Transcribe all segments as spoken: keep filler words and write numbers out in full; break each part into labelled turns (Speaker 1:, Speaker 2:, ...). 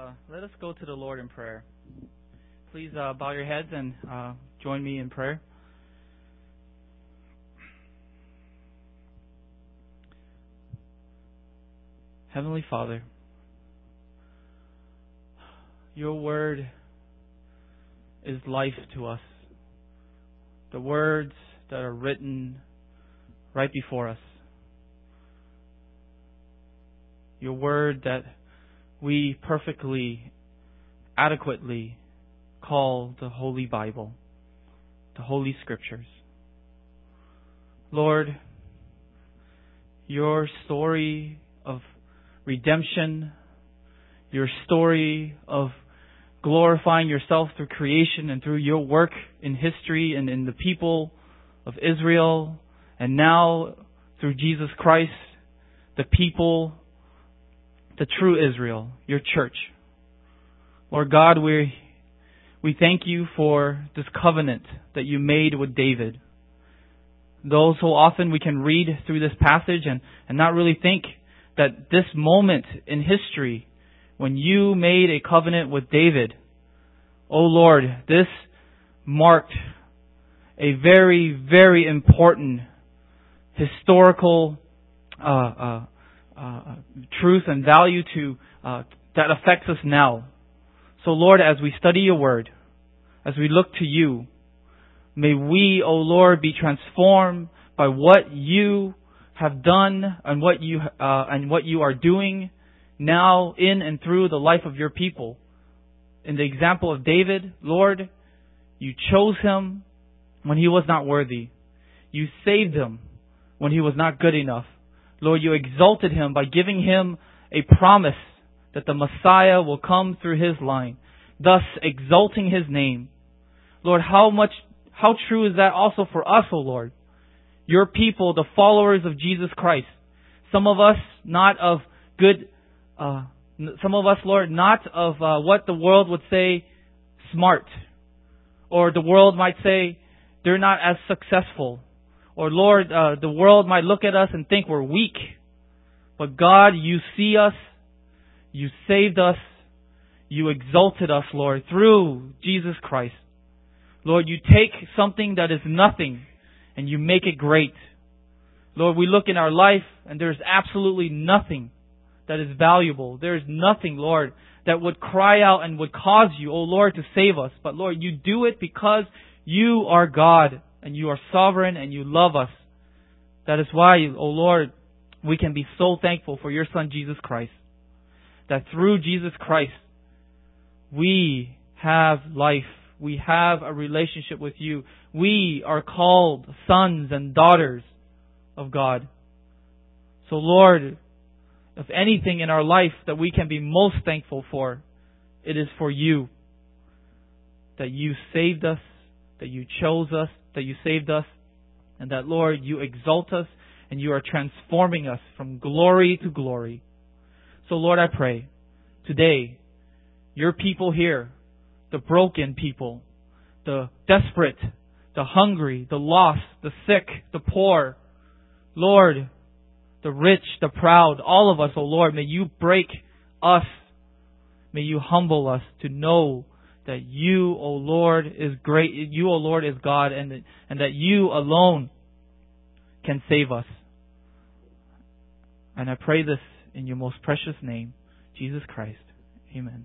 Speaker 1: uh, let us go to the Lord in prayer. Please uh, bow your heads and uh, join me in prayer. Heavenly Father, your word is life to us. The words that are written right before us. Your word that we perfectly, adequately call the Holy Bible, the Holy Scriptures. Lord, your story of redemption, your story of glorifying yourself through creation and through your work in history and in the people of Israel, and now through Jesus Christ, the people, the true Israel, your church. Lord God, we we thank you for this covenant that you made with David. Though so often we can read through this passage and, and not really think that this moment in history, when you made a covenant with David, oh Lord, this marked a very, very important historical uh, uh, uh, truth and value to uh, that affects us now. So Lord, as we study your word, as we look to you, may we, oh Lord, be transformed by what you have done and what you uh, and what you are doing now in and through the life of your people. In the example of David, Lord, you chose him when he was not worthy. You saved him when he was not good enough. Lord, you exalted him by giving him a promise that the Messiah will come through his line, thus exalting his name. Lord, how much, how true is that also for us, O Lord? Your people, the followers of Jesus Christ. Some of us not of good, uh, some of us, Lord, not of uh, what the world would say smart. Or the world might say they're not as successful. Or Lord, uh, the world might look at us and think we're weak. But God, you see us. You saved us. You exalted us, Lord, through Jesus Christ. Lord, you take something that is nothing and you make it great. Lord, we look in our life and there's absolutely nothing that is valuable. There is nothing, Lord, that would cry out and would cause you, oh Lord, to save us. But Lord, you do it because you are God and you are sovereign and you love us. That is why, oh Lord, we can be so thankful for your Son, Jesus Christ. That through Jesus Christ, we have life. We have a relationship with you. We are called sons and daughters of God. So Lord, if anything in our life that we can be most thankful for, it is for you. That you saved us, that you chose us, that you saved us, and that, Lord, you exalt us and you are transforming us from glory to glory. So Lord, I pray today, your people here, the broken people, the desperate, the hungry, the lost, the sick, the poor, Lord, the rich, the proud, all of us, oh Lord, may you break us. May you humble us to know that you, O Lord, is great. You, O Lord, is God, and that, and that you alone can save us. And I pray this in your most precious name, Jesus Christ. Amen.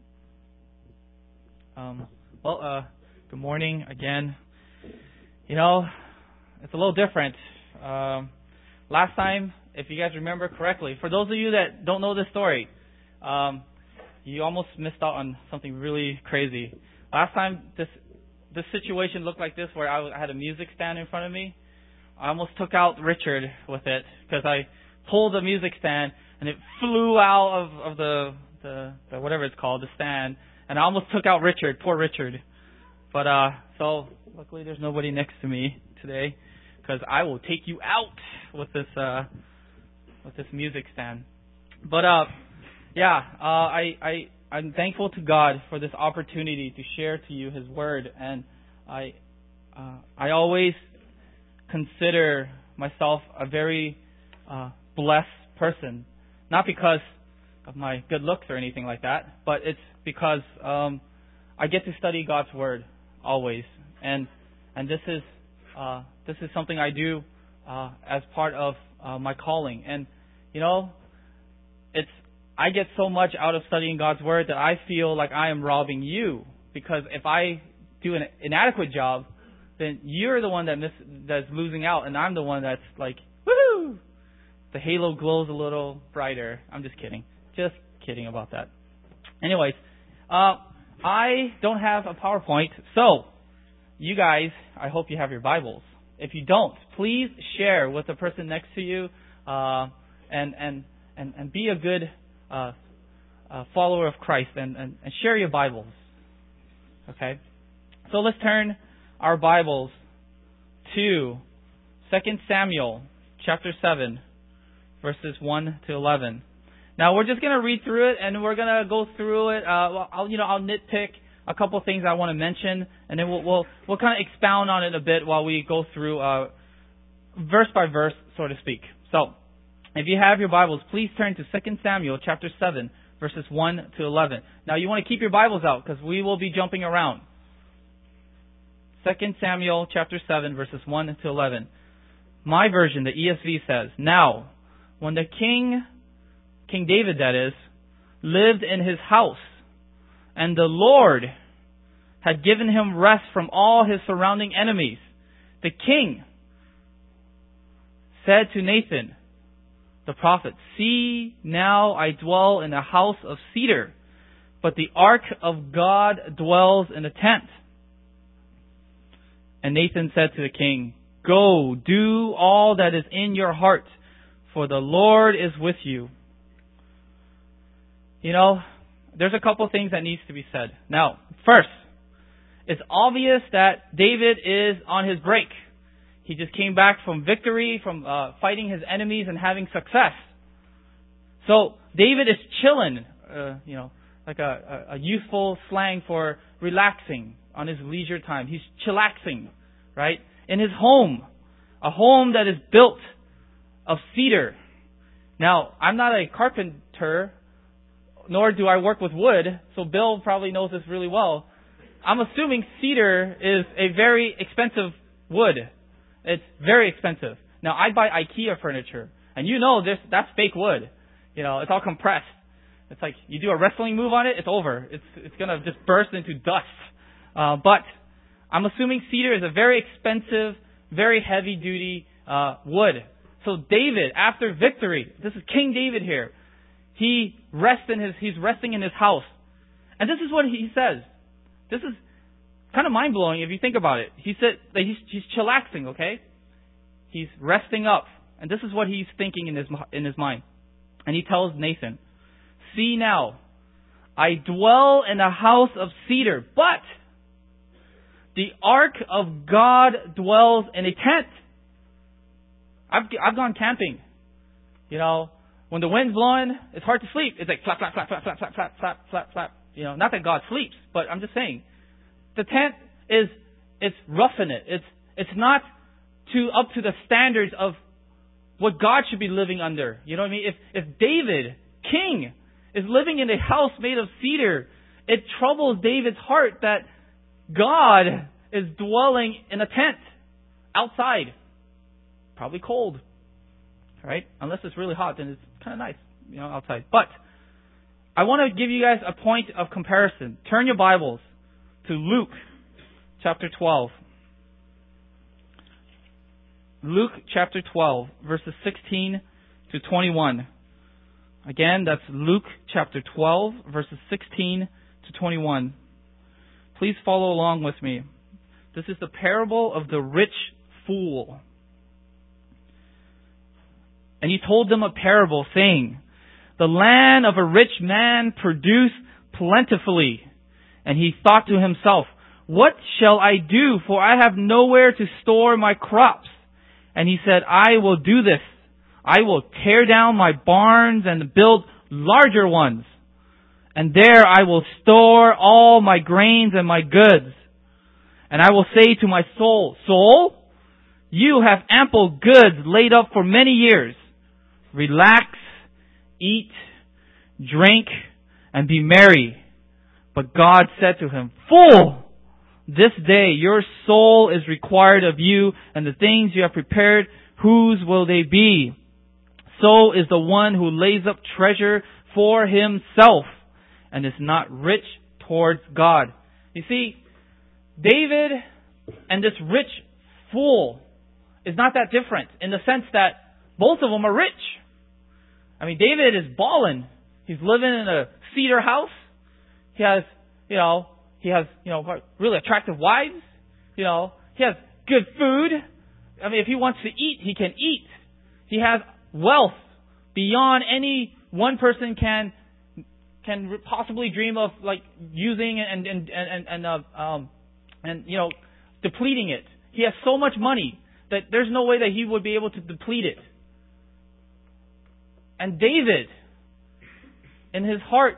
Speaker 1: Um, well, uh, good morning again. You know, it's a little different. Um, last time, if you guys remember correctly, for those of you that don't know this story, um, you almost missed out on something really crazy. Last time, this this situation looked like this, where I had a music stand in front of me. I almost took out Richard with it because I pulled the music stand and it flew out of, of the, the the whatever it's called, the stand, and I almost took out Richard, poor Richard. But uh, so luckily there's nobody next to me today, because I will take you out with this uh with this music stand. But uh, yeah, uh, I I. I'm thankful to God for this opportunity to share to you His Word, and I uh, I always consider myself a very uh, blessed person. Not because of my good looks or anything like that, but it's because um, I get to study God's Word always, and and this is uh, this is something I do uh, as part of uh, my calling. And you know, it's I get so much out of studying God's Word that I feel like I am robbing you, because if I do an inadequate job, then you're the one that miss, that's losing out, and I'm the one that's like, woohoo! The halo glows a little brighter. I'm just kidding. Just kidding about that. Anyways, uh, I don't have a PowerPoint, so you guys, I hope you have your Bibles. If you don't, please share with the person next to you, uh, and and and and be a good uh, uh, follower of Christ, and, and and share your Bibles. Okay, so let's turn our Bibles to Second Samuel chapter seven, verses one to eleven. Now we're just going to read through it, and we're going to go through it. Uh, I'll, you know, I'll nitpick a couple of things I want to mention, and then we'll we'll, we'll kind of expound on it a bit while we go through uh, verse by verse, so to speak. So, if you have your Bibles, please turn to Second Samuel chapter seven, verses one to eleven. Now you want to keep your Bibles out because we will be jumping around. Second Samuel chapter seven, verses one to eleven. My version, the E S V, says, "Now, when the king, King David that is, lived in his house, and the Lord had given him rest from all his surrounding enemies, the king said to Nathan, the prophet, 'See, now I dwell in a house of cedar, but the ark of God dwells in a tent.' And Nathan said to the king, 'Go, do all that is in your heart, for the Lord is with you.'" You know, there's a couple things that needs to be said. Now, first, it's obvious that David is on his break. He just came back from victory, from uh, fighting his enemies and having success. So David is chilling, uh, you know, like a, a, a useful slang for relaxing on his leisure time. He's chillaxing, right? In his home, a home that is built of cedar. Now, I'm not a carpenter, nor do I work with wood, so Bill probably knows this really well. I'm assuming cedar is a very expensive wood. It's very expensive. Now, I buy IKEA furniture, and you know this, that's fake wood. You know, it's all compressed. It's like you do a wrestling move on it, it's over. It's it's going to just burst into dust. Uh, but I'm assuming cedar is a very expensive, very heavy-duty uh, wood. So David, after victory, this is King David here. He rests in his, he's resting in his house. And this is what he says. This is kind of mind-blowing if you think about it. He said that he's, he's chillaxing, okay? He's resting up. And this is what he's thinking in his, in his mind. And he tells Nathan, "See now, I dwell in a house of cedar, but the ark of God dwells in a tent." I've, I've gone camping. You know, when the wind's blowing, it's hard to sleep. It's like flap, flap, flap, flap, flap, flap, flap, flap, flap, flap. You know, not that God sleeps, but I'm just saying. The tent is, it's roughing it. It's, it's not to, up to the standards of what God should be living under. You know what I mean? If, if David, king, is living in a house made of cedar, it troubles David's heart that God is dwelling in a tent outside. Probably cold, right? Unless it's really hot, then it's kind of nice, you know, outside. But I want to give you guys a point of comparison. Turn your Bibles to Luke chapter twelve. Luke chapter twelve, verses sixteen to twenty-one. Again, that's Luke chapter twelve, verses sixteen to twenty-one. Please follow along with me. This is the parable of the rich fool. "And he told them a parable, saying, 'The land of a rich man produced plentifully. And he thought to himself, What shall I do? For I have nowhere to store my crops. And he said, I will do this. I will tear down my barns and build larger ones. And there I will store all my grains and my goods. And I will say to my soul, Soul, you have ample goods laid up for many years. Relax, eat, drink, and be merry. But God said to him, Fool! This day your soul is required of you, and the things you have prepared, whose will they be? So is the one who lays up treasure for himself, and is not rich towards God. You see, David and this rich fool is not that different in the sense that both of them are rich. I mean, David is balling. He's living in a cedar house. He has, you know, he has, you know, really attractive wives. You know, he has good food. I mean, if he wants to eat, he can eat. He has wealth beyond any one person can can possibly dream of, like using and and and and uh, um and you know depleting it. He has so much money that there's no way that he would be able to deplete it. And David, in his heart,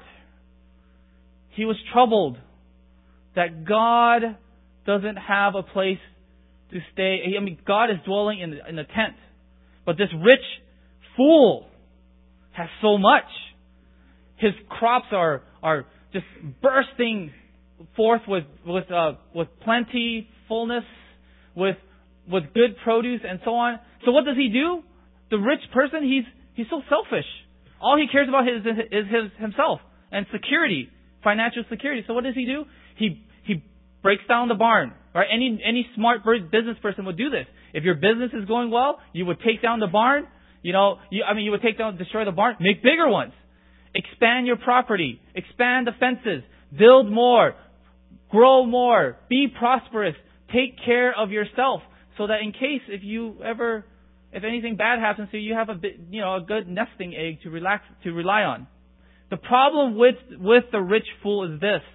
Speaker 1: he was troubled that God doesn't have a place to stay. I mean, God is dwelling in the, in the tent, but this rich fool has so much. His crops are are just bursting forth with with uh, with plenty, fullness, with with good produce and so on. So what does he do? The rich person, he's he's so selfish. All he cares about is is his himself and security, financial security. So what does he do? He he breaks down the barn. Right? Any any smart business person would do this. If your business is going well, you would take down the barn. You know, you, I mean, you would take down, destroy the barn, make bigger ones. Expand your property. Expand the fences. Build more. Grow more. Be prosperous. Take care of yourself so that in case if you ever, if anything bad happens to you, you have a bit, you know, a good nesting egg to relax, to rely on. The problem with, with the rich fool is this.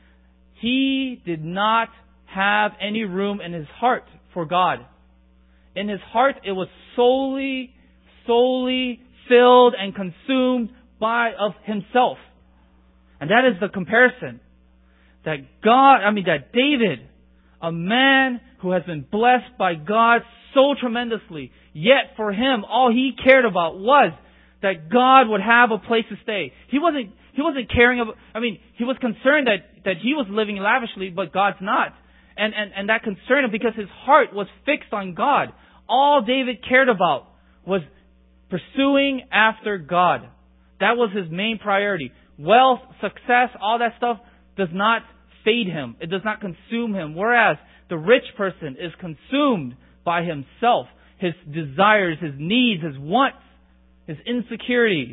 Speaker 1: He did not have any room in his heart for God. In his heart, it was solely, solely filled and consumed by of himself. And that is the comparison. That God, I mean that David, a man who has been blessed by God so tremendously, yet for him all he cared about was that God would have a place to stay. He wasn't he wasn't caring about, I mean, he was concerned that, that he was living lavishly, but God's not. And, and, and that concerned him because his heart was fixed on God. All David cared about was pursuing after God. That was his main priority. Wealth, success, all that stuff does not fade him. It does not consume him. Whereas the rich person is consumed by himself, his desires, his needs, his wants, his insecurities.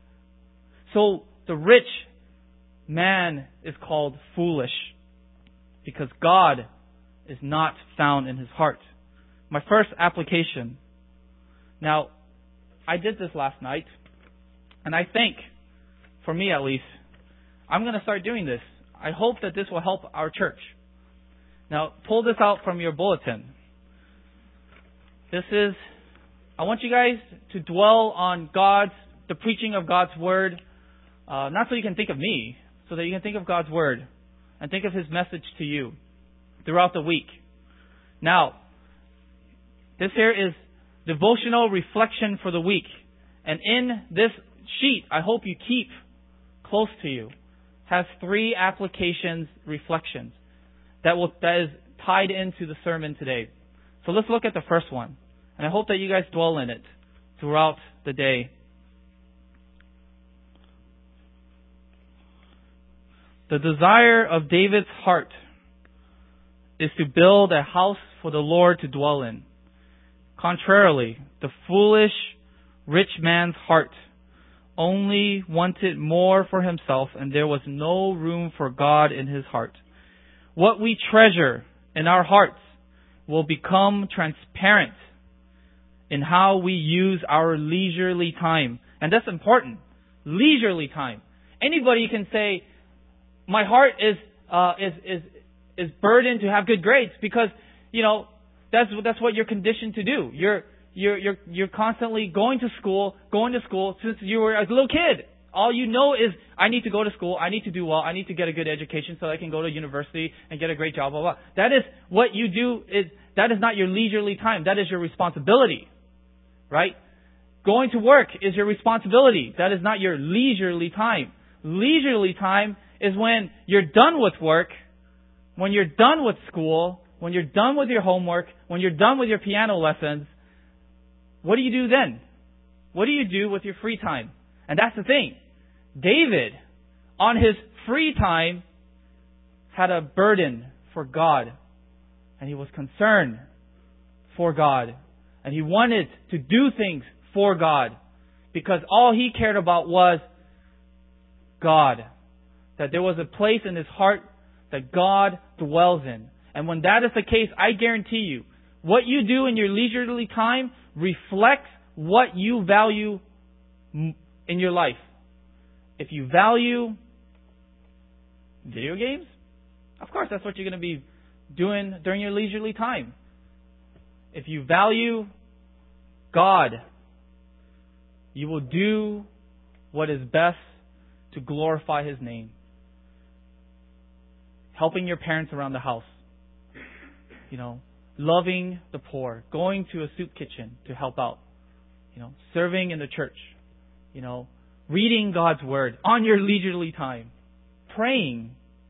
Speaker 1: So the rich man is called foolish because God is not found in his heart. My first application. Now, I did this last night. And I think, for me at least, I'm going to start doing this. I hope that this will help our church. Now, pull this out from your bulletin. This is, I want you guys to dwell on God's, the preaching of God's Word, uh, not so you can think of me, so that you can think of God's Word and think of His message to you throughout the week. Now, this here is devotional reflection for the week. And in this sheet, I hope you keep close to you, has three applications, reflections that will that is tied into the sermon today. So let's look at the first one, and I hope that you guys dwell in it throughout the day. The desire of David's heart is to build a house for the Lord to dwell in. Contrarily, the foolish rich man's heart only wanted more for himself, and there was no room for God in his heart. What we treasure in our hearts will become transparent in how we use our leisurely time. And that's important. Leisurely time. Anybody can say, my heart is uh, is is is burdened to have good grades because, you know, that's that's what you're conditioned to do. You're You're, you're, you're constantly going to school, going to school since you were a little kid. All you know is, I need to go to school, I need to do well, I need to get a good education so I can go to university and get a great job, blah, blah. That is what you do, is that is not your leisurely time. That is your responsibility. Right? Going to work is your responsibility. That is not your leisurely time. Leisurely time is when you're done with work, when you're done with school, when you're done with your homework, when you're done with your piano lessons. What do you do then? What do you do with your free time? And that's the thing. David, on his free time, had a burden for God. And he was concerned for God. And he wanted to do things for God. Because all he cared about was God. That there was a place in his heart that God dwells in. And when that is the case, I guarantee you, what you do in your leisurely time reflects what you value in your life. If you value video games, of course that's what you're going to be doing during your leisurely time. If you value God, you will do what is best to glorify His name. Helping your parents around the house. You know, loving the poor. Going to a soup kitchen to help out. You know, serving in the church. You know, reading God's Word on your leisurely time. Praying.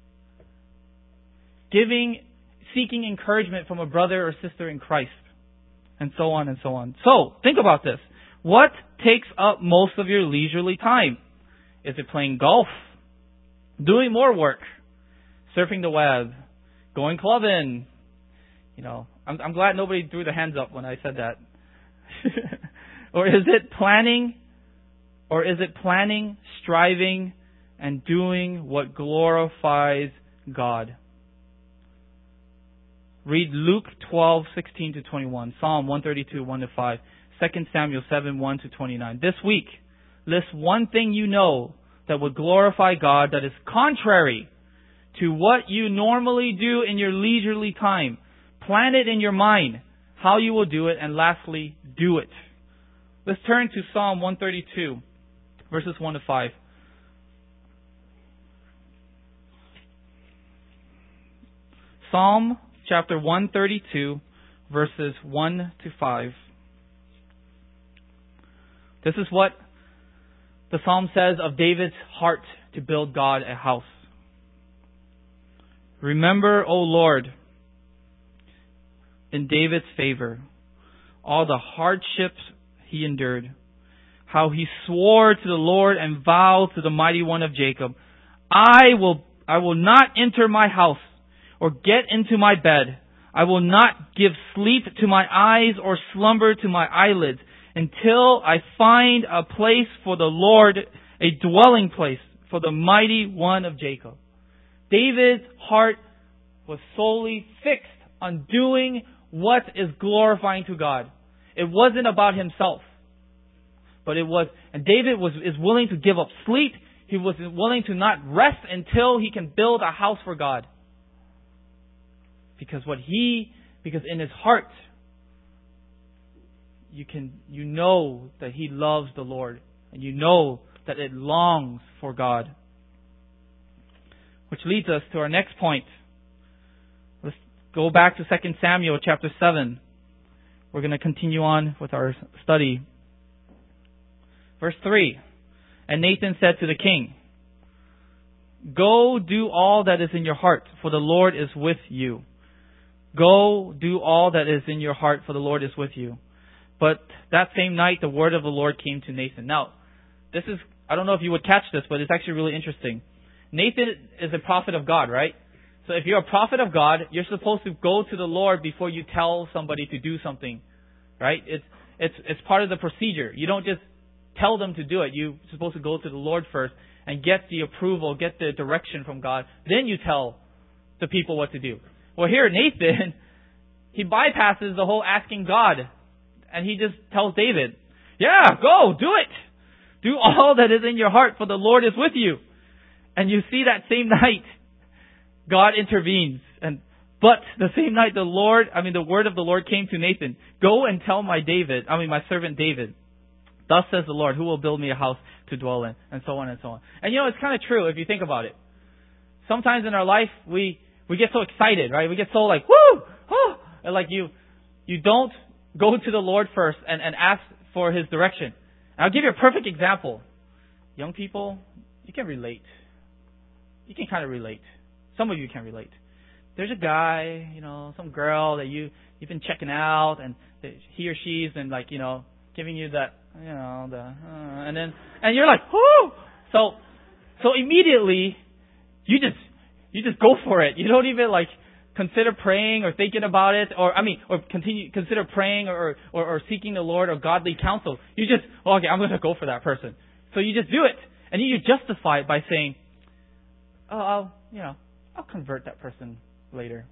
Speaker 1: Giving, seeking encouragement from a brother or sister in Christ. And so on and so on. So, think about this. What takes up most of your leisurely time? Is it playing golf? Doing more work? Surfing the web? Going clubbing? You know, I'm, I'm glad nobody threw their hands up when I said that. Or is it planning? Or is it planning, striving, and doing what glorifies God? Read Luke twelve, sixteen to twenty-one, Psalm one thirty-two, one to five, Second Samuel seven, one to twenty-nine. This week, list one thing you know that would glorify God that is contrary to what you normally do in your leisurely time. Plan it in your mind how you will do it, and lastly, do it. Let's turn to Psalm one thirty-two, verses one to five. Psalm chapter one thirty-two, verses one to five. This is what the Psalm says of David's heart to build God a house. Remember, O Lord, in David's favor, all the hardships he endured, how he swore to the Lord and vowed to the Mighty One of Jacob, I will, I will not enter my house or get into my bed. I will not give sleep to my eyes or slumber to my eyelids until I find a place for the Lord, a dwelling place for the Mighty One of Jacob. David's heart was solely fixed on doing what is glorifying to God. It wasn't about himself. But it was, and David was is willing to give up sleep. He was willing to not rest until he can build a house for God. Because what he, because in his heart, you can, you know that he loves the Lord. And you know that it longs for God. Which leads us to our next point. Let's go back to Second Samuel chapter seven. We're going to continue on with our study. Verse three. And Nathan said to the king, Go do all that is in your heart, for the Lord is with you. Go do all that is in your heart, for the Lord is with you. But that same night, the word of the Lord came to Nathan. Now, this is, I don't know if you would catch this, but it's actually really interesting. Nathan is a prophet of God, right? So if you're a prophet of God, you're supposed to go to the Lord before you tell somebody to do something, right? It's it's it's part of the procedure. You don't just tell them to do it. You're supposed to go to the Lord first and get the approval, get the direction from God. Then you tell the people what to do. Well, here Nathan, he bypasses the whole asking God, and he just tells David, "Yeah, go do it. Do all that is in your heart, for the Lord is with you." And you see that same night, God intervenes. And but the same night the Lord, I mean the word of the Lord came to Nathan. Go and tell my David, I mean my servant David, thus says the Lord, who will build me a house to dwell in, and so on and so on. And you know, it's kind of true if you think about it. Sometimes in our life we we get so excited, right? We get so like, woo, oh, and like you you don't go to the Lord first and, and ask for His direction. I'll give you a perfect example. Young people, you can relate. You can kind of relate. Some of you can relate. There's a guy, you know, some girl that you, you've been checking out, and he or she's been like, you know, giving you that, you know, the, uh, and then, and you're like, whoo! So, so immediately, you just, you just go for it. You don't even like consider praying or thinking about it, or, I mean, or continue, consider praying or, or, or seeking the Lord or godly counsel. You just, oh, okay, I'm going to go for that person. So you just do it. And you justify it by saying, oh, I'll, you know, I'll convert that person later.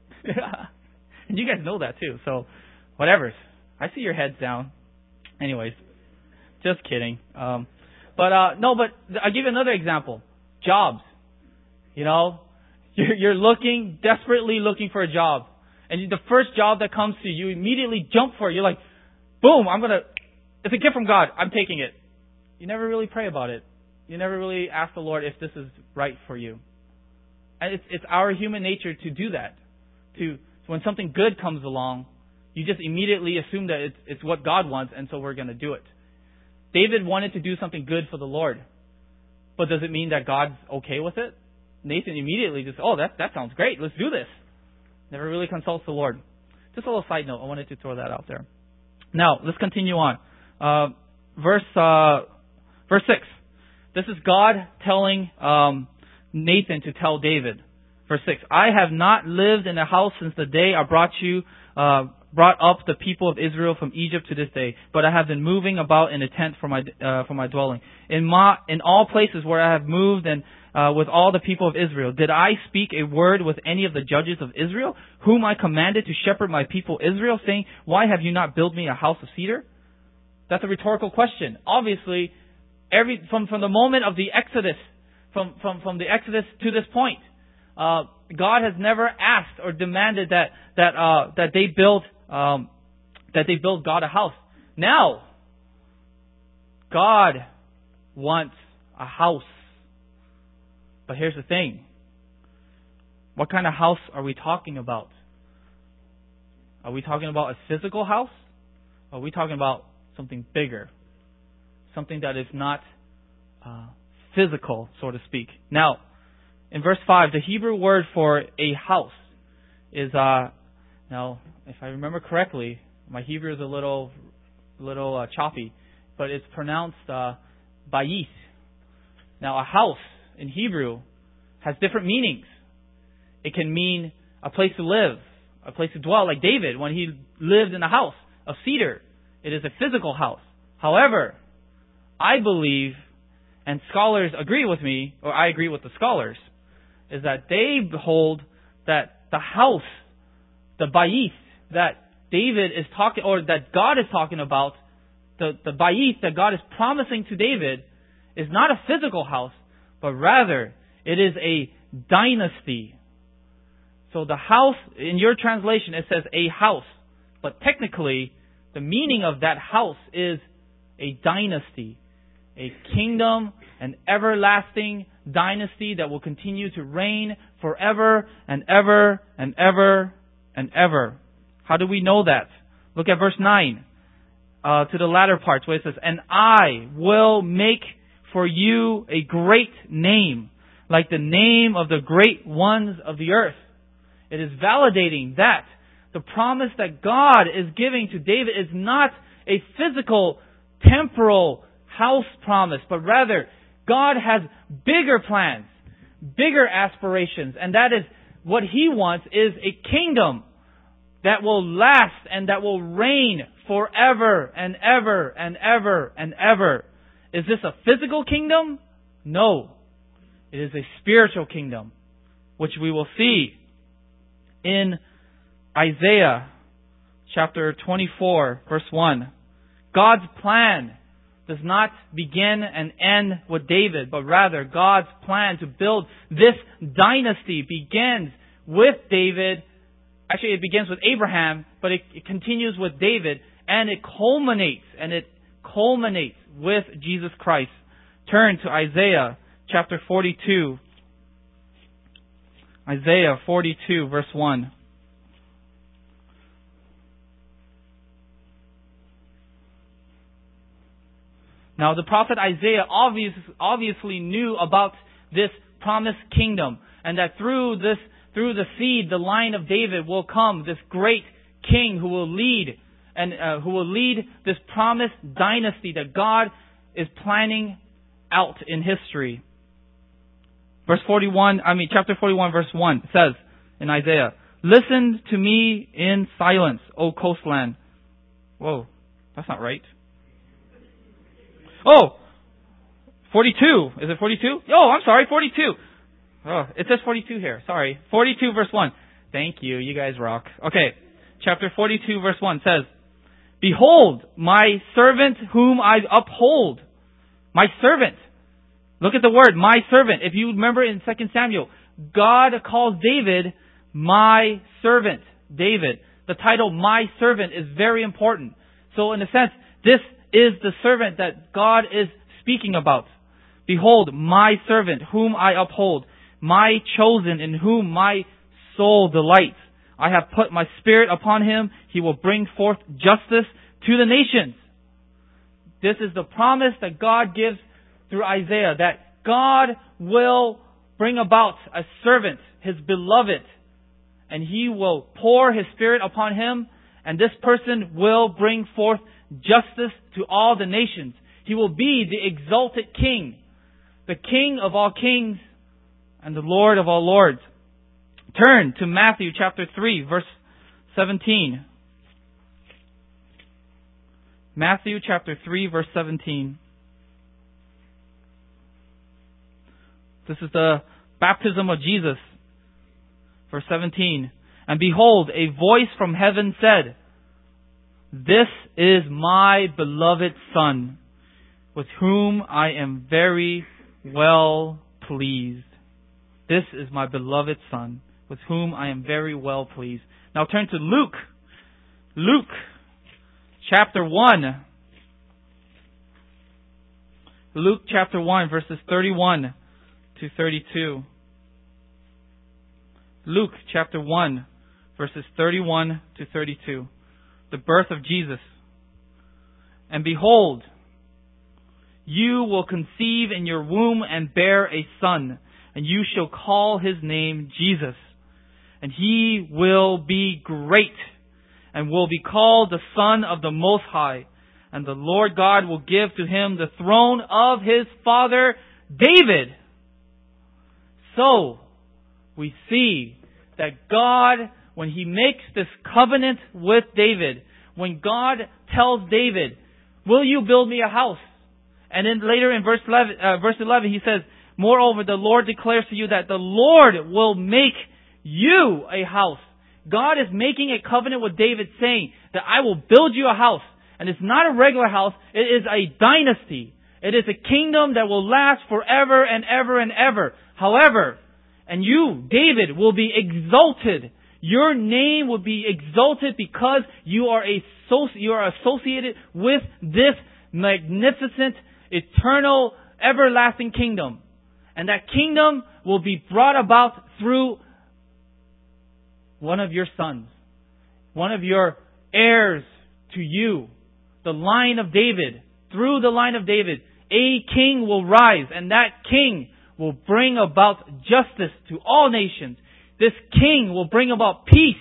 Speaker 1: And you guys know that too. So, whatever. I see your heads down. Anyways, just kidding. Um, but, uh, no, but I'll give you another example. Jobs. You know, you're, you're looking, desperately looking for a job. And the first job that comes to you, you immediately jump for it. You're like, boom, I'm going to, it's a gift from God. I'm taking it. You never really pray about it. You never really ask the Lord if this is right for you. And it's, it's our human nature to do that. To when something good comes along, you just immediately assume that it's, it's what God wants, and so we're going to do it. David wanted to do something good for the Lord. But does it mean that God's okay with it? Nathan immediately just, oh, that that sounds great. Let's do this. Never really consults the Lord. Just a little side note. I wanted to throw that out there. Now, let's continue on. Uh, verse uh, verse six. This is God telling um, Nathan to tell David. Verse six. I have not lived in a house since the day I brought you, uh, brought up the people of Israel from Egypt to this day, but I have been moving about in a tent for my uh, for my dwelling. In my in all places where I have moved and uh, with all the people of Israel, did I speak a word with any of the judges of Israel, whom I commanded to shepherd my people Israel, saying, why have you not built me a house of cedar? That's a rhetorical question. Obviously, every from from the moment of the Exodus, from from from the Exodus to this point, uh, God has never asked or demanded that that uh, that they build um, that they build God a house. Now, God wants a house. But here's the thing. What kind of house are we talking about? Are we talking about a physical house? Or are we talking about something bigger? Something that is not uh, physical, so to speak. Now, in verse five, the Hebrew word for a house is, uh, now, if I remember correctly, my Hebrew is a little, little uh, choppy, but it's pronounced uh, bayis. Now, a house in Hebrew has different meanings. It can mean a place to live, a place to dwell, like David when he lived in a house of cedar. It is a physical house. However, I believe, and scholars agree with me, or I agree with the scholars, is that they hold that the house, the bayis, that David is talking, or that God is talking about, the, the bayis that God is promising to David, is not a physical house, but rather it is a dynasty. So the house, in your translation, it says a house. But technically, the meaning of that house is a dynasty. A kingdom, an everlasting dynasty that will continue to reign forever and ever and ever and ever. How do we know that? Look at verse nine, uh, to the latter parts where it says, and I will make for you a great name, like the name of the great ones of the earth. It is validating that the promise that God is giving to David is not a physical, temporal house promise, but rather God has bigger plans, bigger aspirations, and that is what He wants is a kingdom that will last and that will reign forever and ever and ever and ever. Is this a physical kingdom? No. It is a spiritual kingdom, which we will see in Isaiah chapter twenty-four, verse one. God's plan does not begin and end with David, but rather God's plan to build this dynasty begins with David. Actually, it begins with Abraham, but it, it continues with David, and it culminates, and it culminates with Jesus Christ. Turn to Isaiah chapter forty-two. Isaiah forty-two, verse one. Now, the prophet Isaiah obvious, obviously knew about this promised kingdom, and that through this, through the seed, the line of David will come this great king who will lead and uh, who will lead this promised dynasty that God is planning out in history. Verse forty-one, I mean chapter forty-one, verse one says in Isaiah, "Listen to me in silence, O coastland." Whoa, that's not right. Oh, forty-two. Is it forty-two? Oh, I'm sorry, forty-two. Oh, it says forty-two here. Sorry. forty-two verse one. Thank you. You guys rock. Okay. Chapter forty-two verse one says, "Behold, my servant whom I uphold." My servant. Look at the word, my servant. If you remember in Second Samuel, God calls David my servant. David. The title my servant is very important. So in a sense, this is the servant that God is speaking about. "Behold, my servant whom I uphold, my chosen in whom my soul delights. I have put my spirit upon him. He will bring forth justice to the nations." This is the promise that God gives through Isaiah, that God will bring about a servant, His beloved, and He will pour His Spirit upon him, and this person will bring forth justice to all the nations. He will be the exalted King, the King of all kings, and the Lord of all lords. Turn to Matthew chapter three, verse seventeen. Matthew chapter three, verse seventeen. This is the baptism of Jesus. Verse seventeen. "And behold, a voice from heaven said, 'This is my beloved Son, with whom I am very well pleased.'" This is my beloved Son, with whom I am very well pleased. Now turn to Luke. Luke chapter one. Luke chapter one, verses thirty-one to thirty-two. Luke chapter one, verses thirty-one to thirty-two. The birth of Jesus. "And behold, you will conceive in your womb and bear a son, and you shall call his name Jesus. And he will be great, and will be called the Son of the Most High. And the Lord God will give to him the throne of his father David." So, we see that God, when He makes this covenant with David, when God tells David, "Will you build me a house?" And then later in verse eleven, uh, verse eleven, He says, "Moreover, the Lord declares to you that the Lord will make you a house." God is making a covenant with David saying that I will build you a house. And it's not a regular house. It is a dynasty. It is a kingdom that will last forever and ever and ever. However, and you, David, will be exalted. Your name will be exalted because you are a you are associated with this magnificent, eternal, everlasting kingdom. And that kingdom will be brought about through one of your sons, one of your heirs to you, the line of David. Through the line of David, a king will rise, and that king will bring about justice to all nations. This king will bring about peace.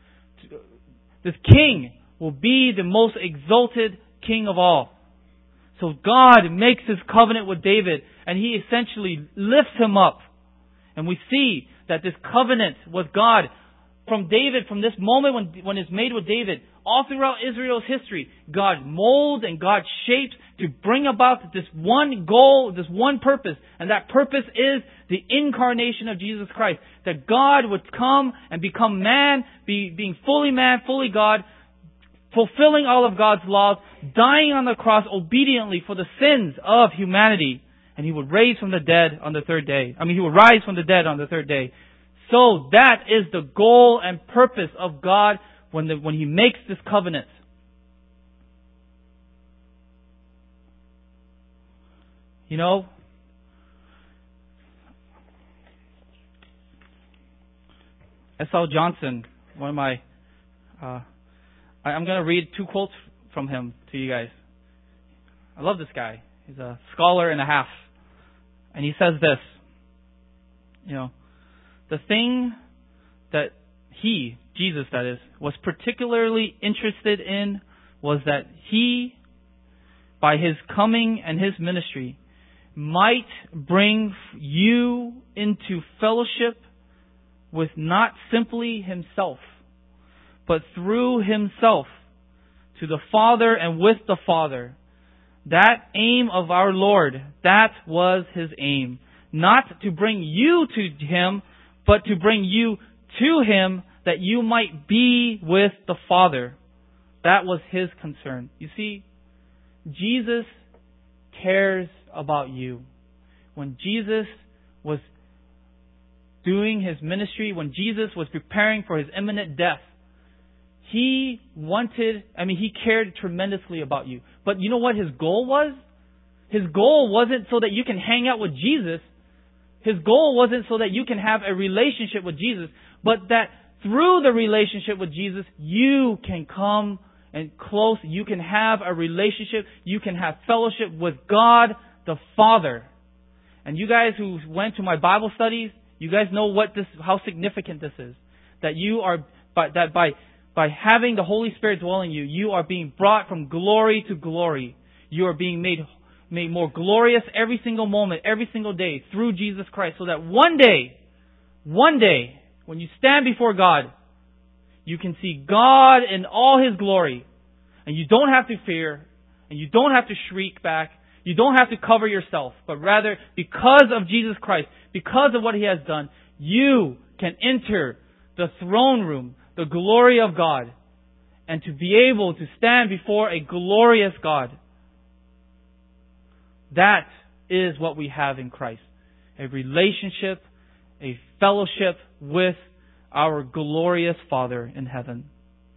Speaker 1: This king will be the most exalted king of all. So God makes His covenant with David, and He essentially lifts him up. And we see that this covenant with God, from David, from this moment when, when it's made with David, all throughout Israel's history, God molds and God shapes to bring about this one goal, this one purpose. And that purpose is the incarnation of Jesus Christ. That God would come and become man, be, being fully man, fully God, fulfilling all of God's laws, dying on the cross obediently for the sins of humanity. And He would raise from the dead on the third day. I mean, He would rise from the dead on the third day. So that is the goal and purpose of God when the, when He makes this covenant. You know, S L Johnson, one of my, uh, I, I'm going to read two quotes from him to you guys. I love this guy. He's a scholar and a half. And he says this, you know, the thing that he, Jesus that is, was particularly interested in was that he, by his coming and his ministry, might bring you into fellowship with not simply himself, but through himself to the Father and with the Father. That aim of our Lord, that was his aim. Not to bring you to him, but to bring you to him that you might be with the Father. That was his concern. You see, Jesus cares about you. When Jesus was doing his ministry, when Jesus was preparing for his imminent death, He wanted, I mean, He cared tremendously about you. But you know what His goal was? His goal wasn't so that you can hang out with Jesus. His goal wasn't so that you can have a relationship with Jesus, but that through the relationship with Jesus, you can come and close, you can have a relationship, you can have fellowship with God the Father. And you guys who went to my Bible studies, you guys know what this, how significant this is. That you are, by, that by, by having the Holy Spirit dwell in you, you are being brought from glory to glory. You are being made, made more glorious every single moment, every single day through Jesus Christ. So that one day, one day, when you stand before God, you can see God in all His glory. And you don't have to fear, and you don't have to shriek back. You don't have to cover yourself, but rather, because of Jesus Christ, because of what He has done, you can enter the throne room, the glory of God, and to be able to stand before a glorious God. That is what we have in Christ. A relationship, a fellowship with our glorious Father in heaven.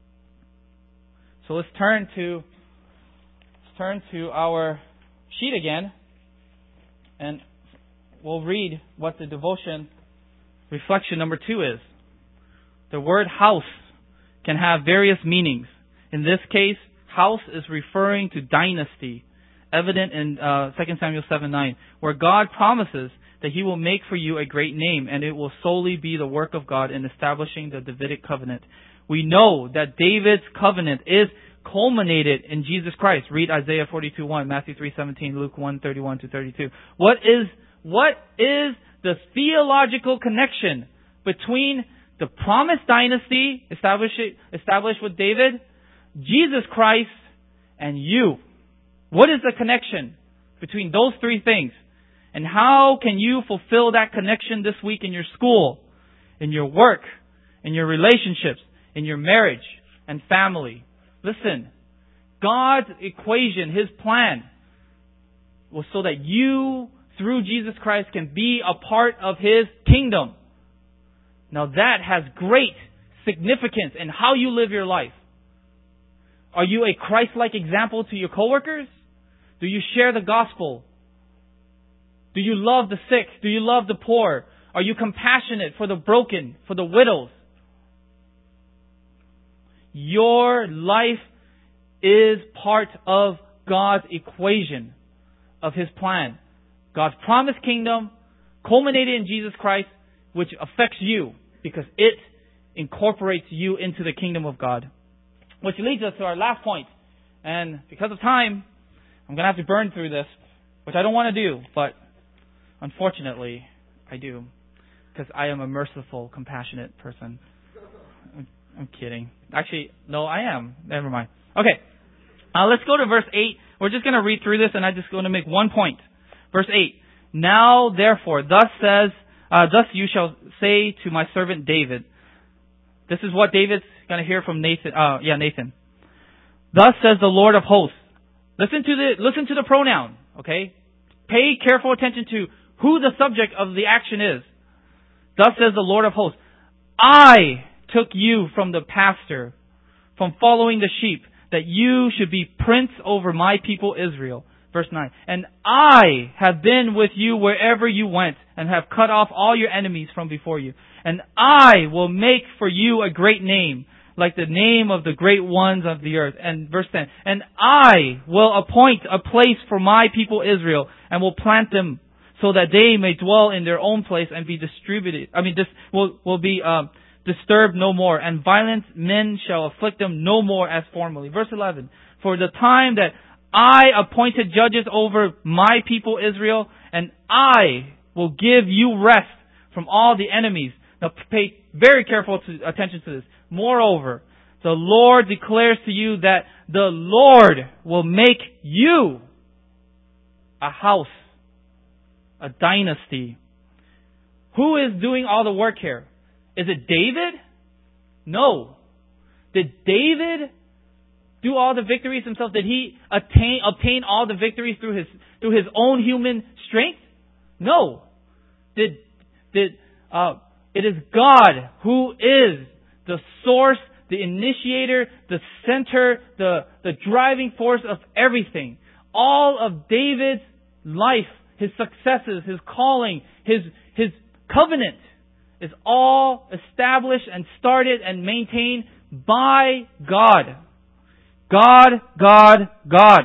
Speaker 1: So let's turn to let's turn to our sheet again, and we'll read what the devotion reflection number two is. The word house can have various meanings. In this case, house is referring to dynasty, evident in uh, Second Samuel seven nine, where God promises that He will make for you a great name, and it will solely be the work of God in establishing the Davidic covenant. We know that David's covenant is culminated in Jesus Christ. Read Isaiah forty-two one, Matthew three seventeen, Luke one thirty-one to thirty-two. What is what is the theological connection between the promised dynasty established established with David, Jesus Christ, and you? What is the connection between those three things? And how can you fulfill that connection this week in your school, in your work, in your relationships, in your marriage and family? Listen, God's equation, His plan, was so that you, through Jesus Christ, can be a part of His kingdom. Now that has great significance in how you live your life. Are you a Christ-like example to your coworkers? Do you share the gospel? Do you love the sick? Do you love the poor? Are you compassionate for the broken, for the widows? Your life is part of God's equation, of His plan. God's promised kingdom, culminated in Jesus Christ, which affects you because it incorporates you into the kingdom of God. Which leads us to our last point. And because of time, I'm going to have to burn through this, which I don't want to do, but unfortunately, I do. Because I am a merciful, compassionate person. I'm kidding. Actually, no, I am. Never mind. Okay. Uh, let's go to verse eight. We're just going to read through this, and I'm just going to make one point. Verse eight. Now, therefore, thus says, uh, thus you shall say to my servant David. This is what David's going to hear from Nathan. Uh, yeah, Nathan. Thus says the Lord of hosts. Listen to the listen to the pronoun. Okay. Pay careful attention to who the subject of the action is. Thus says the Lord of hosts. I took you from the pasture, from following the sheep, that you should be prince over my people Israel. Verse nine. And I have been with you wherever you went, and have cut off all your enemies from before you. And I will make for you a great name, like the name of the great ones of the earth. And verse ten, and I will appoint a place for my people Israel, and will plant them, so that they may dwell in their own place and be distributed. I mean, this will will be uh, disturbed no more, and violent men shall afflict them no more as formerly. Verse eleven, for the time that I appointed judges over my people Israel, and I will give you rest from all the enemies. Now pay very careful to, attention to this. Moreover, the Lord declares to you that the Lord will make you a house, a dynasty. Who is doing all the work here? Is it David? No. Did David do all the victories himself? Did he attain obtain all the victories through his through his own human strength? No. Did did uh, it is God who is the source, the initiator, the center, the the driving force of everything. All of David's life, his successes, his calling, his his covenant is all established and started and maintained by God. God, God, God.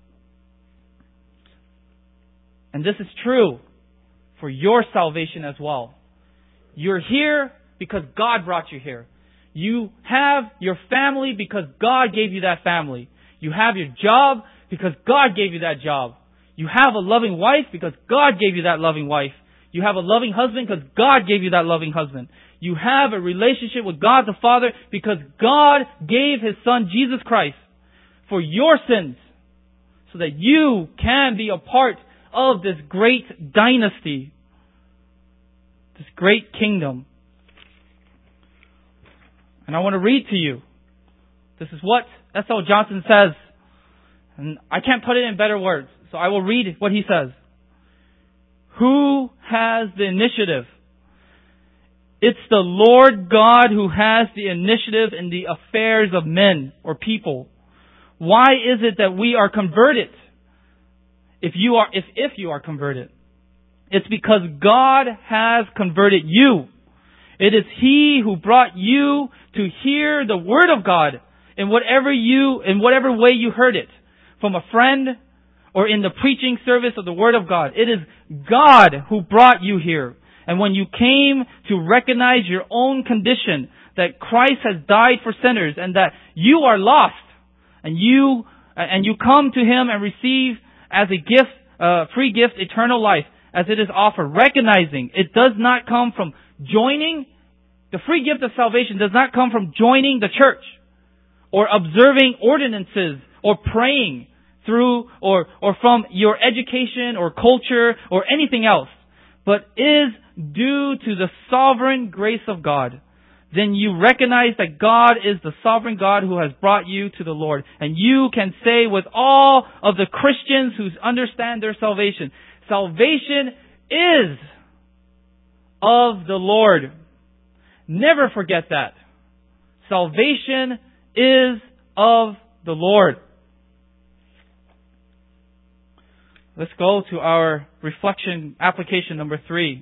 Speaker 1: And this is true for your salvation as well. You're here because God brought you here. You have your family because God gave you that family. You have your job because God gave you that job. You have a loving wife because God gave you that loving wife. You have a loving husband because God gave you that loving husband. You have a relationship with God the Father because God gave His Son Jesus Christ for your sins, so that you can be a part of this great dynasty, this great kingdom. And I want to read to you. This is what S L Johnson says. And I can't put it in better words, so I will read what he says. Who has the initiative? It's the Lord God who has the initiative in the affairs of men or people. Why is it that we are converted? If you are, if, if you are converted, it's because God has converted you. It is He who brought you to hear the Word of God in whatever you, in whatever way you heard it, from a friend or in the preaching service of the Word of God. It is God who brought you here. And when you came to recognize your own condition, that Christ has died for sinners and that you are lost, and you and you come to Him and receive as a gift, uh, free gift, eternal life, as it is offered, recognizing it does not come from joining, the free gift of salvation does not come from joining the church, or observing ordinances, or praying through, or, or from your education, or culture, or anything else, but is due to the sovereign grace of God. Then you recognize that God is the sovereign God who has brought you to the Lord. And you can say with all of the Christians who understand their salvation, salvation is of the Lord. Never forget that. Salvation is of the Lord. Let's go to our reflection application number three.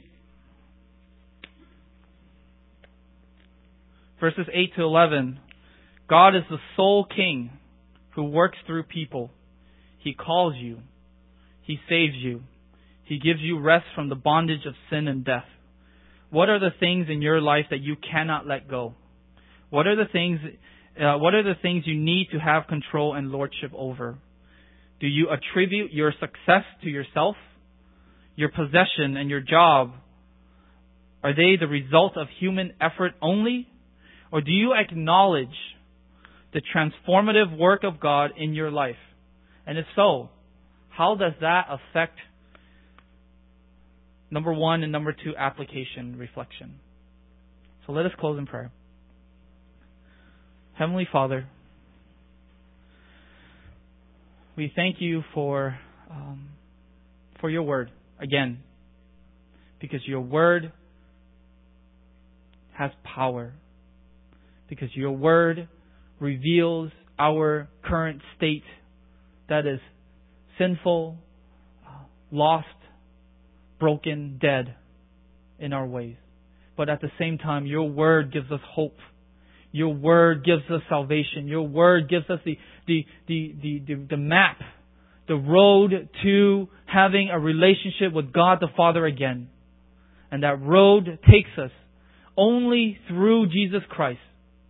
Speaker 1: Verses eight to eleven. God is the sole King who works through people. He calls you. He saves you. He gives you rest from the bondage of sin and death. What are the things in your life that you cannot let go? What are the things, uh, what are the things you need to have control and lordship over? Do you attribute your success to yourself? Your possession and your job, are they the result of human effort only? Or do you acknowledge the transformative work of God in your life? And if so, how does that affect number one and number two application reflection? So let us close in prayer. Heavenly Father, we thank you for um, for your word again, because your word has power. Because your word reveals our current state that is sinful, lost, broken, dead in our ways. But at the same time, your word gives us hope. Your Word gives us salvation. Your Word gives us the, the, the, the, the, the map, the road to having a relationship with God the Father again. And that road takes us only through Jesus Christ.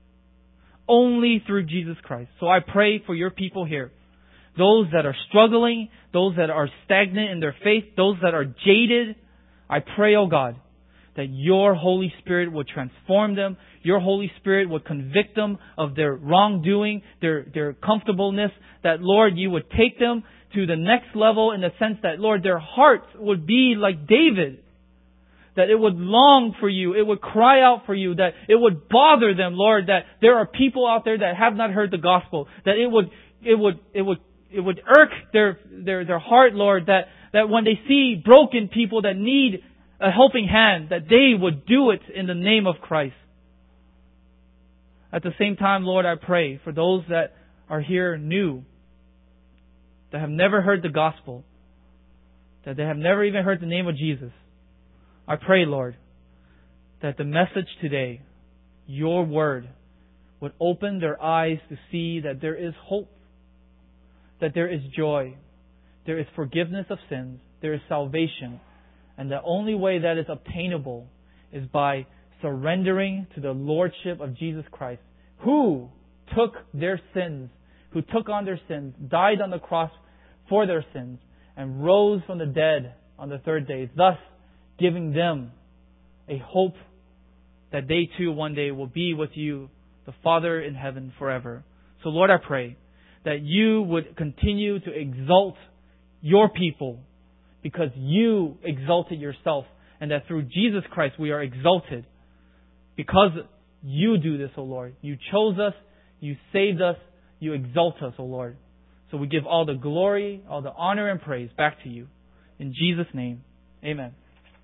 Speaker 1: Only through Jesus Christ. So I pray for your people here. Those that are struggling, those that are stagnant in their faith, those that are jaded, I pray, oh God, that your Holy Spirit would transform them. Your Holy Spirit would convict them of their wrongdoing, their, their comfortableness. That, Lord, you would take them to the next level in the sense that, Lord, their hearts would be like David. That it would long for you. It would cry out for you. That it would bother them, Lord, that there are people out there that have not heard the gospel. That it would, it would, it would, it would irk their, their, their heart, Lord, that, that when they see broken people that need a helping hand, that they would do it in the name of Christ. At the same time, Lord, I pray for those that are here new, that have never heard the gospel, that they have never even heard the name of Jesus. I pray, Lord, that the message today, your word, would open their eyes to see that there is hope, that there is joy, there is forgiveness of sins, there is salvation. And the only way that is obtainable is by surrendering to the Lordship of Jesus Christ, who took their sins, who took on their sins, died on the cross for their sins, and rose from the dead on the third day, thus giving them a hope that they too one day will be with you, the Father in heaven, forever. So Lord, I pray that you would continue to exalt your people, because you exalted yourself, and that through Jesus Christ we are exalted. Because you do this, O Lord. You chose us, you saved us, you exalt us, O Lord. So we give all the glory, all the honor and praise back to you. In Jesus' name, amen.